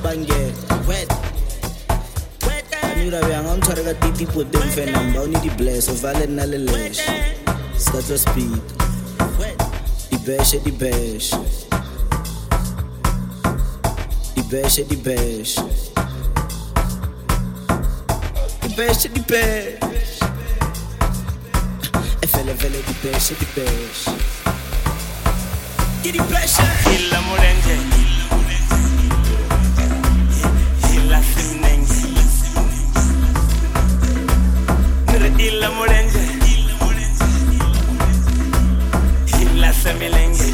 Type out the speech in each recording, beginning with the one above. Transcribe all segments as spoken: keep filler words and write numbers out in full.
bangela Anira bjang a ntshware ka titipo teng fenang ba o ne di-bless o vale nna le lesh ska tlo speed di-beshe di-beshe di-beshe di-beshe di-beshe di-beshe e fele fele di-beshe di-beshe di di-beshe Illa Morenje Illa Simnenge Nere Illa Morenje Illa Semilenge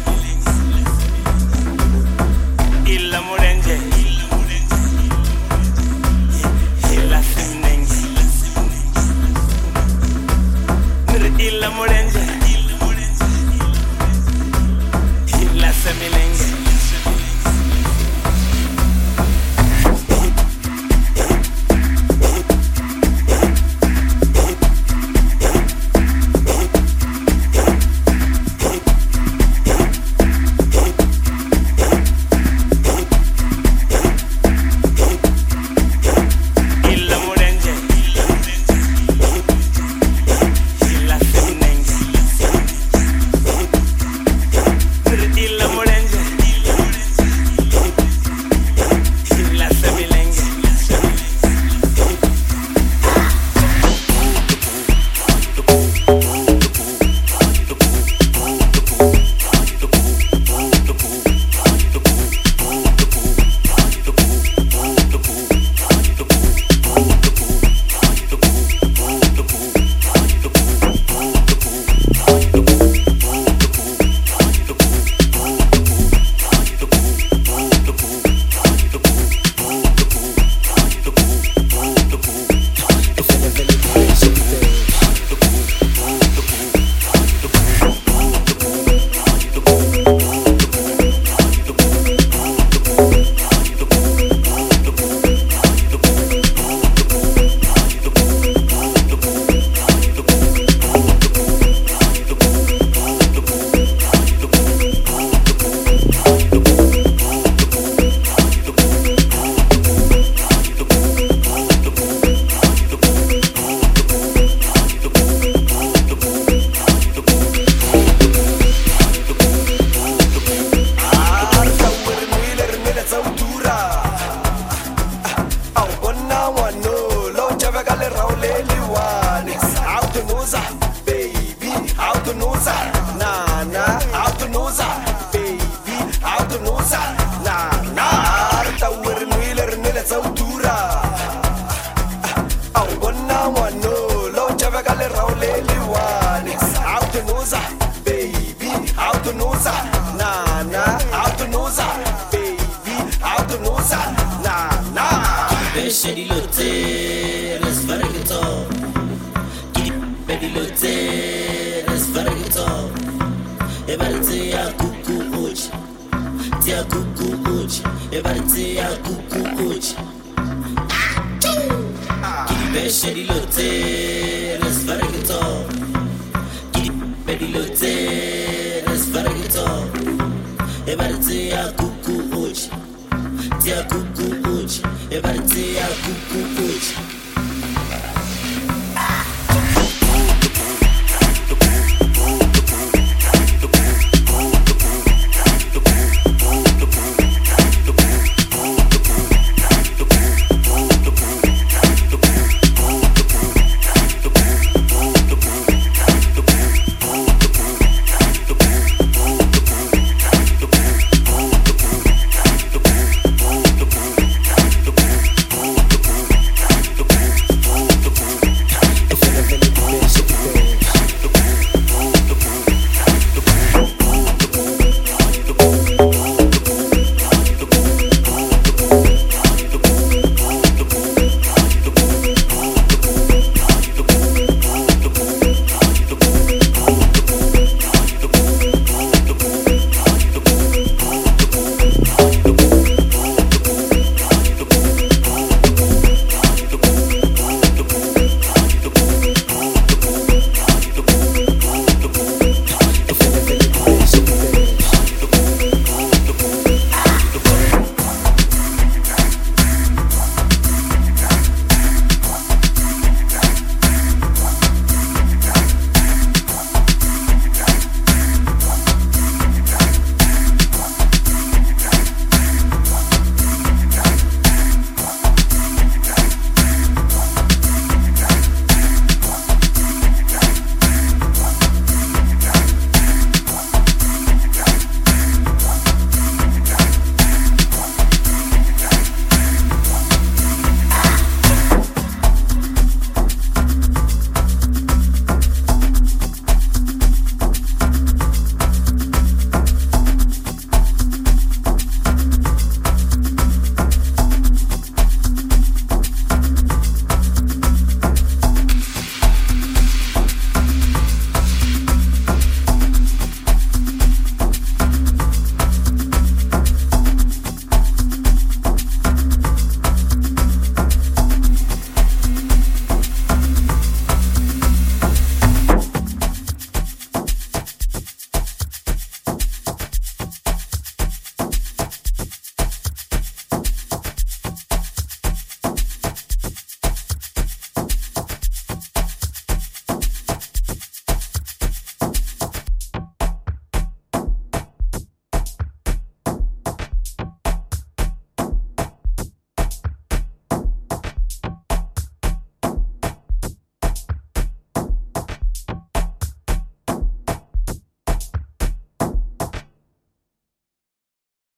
Illa Morenje Illa Simnenge Nere Illa Morenje Illa Semilenge Beshe di lote, let's varget up. Gidi bedi lote, let's varget up. Everybody say ya kuku uchi, tia kuku uchi. Everybody say ya kuku uchi. Gidi beshe di lote, let's varget up. Gidi bedi lote, let's varget up. Everybody say ya kuku uchi, tia kuku uchi. Everybody say ya kuku uchi.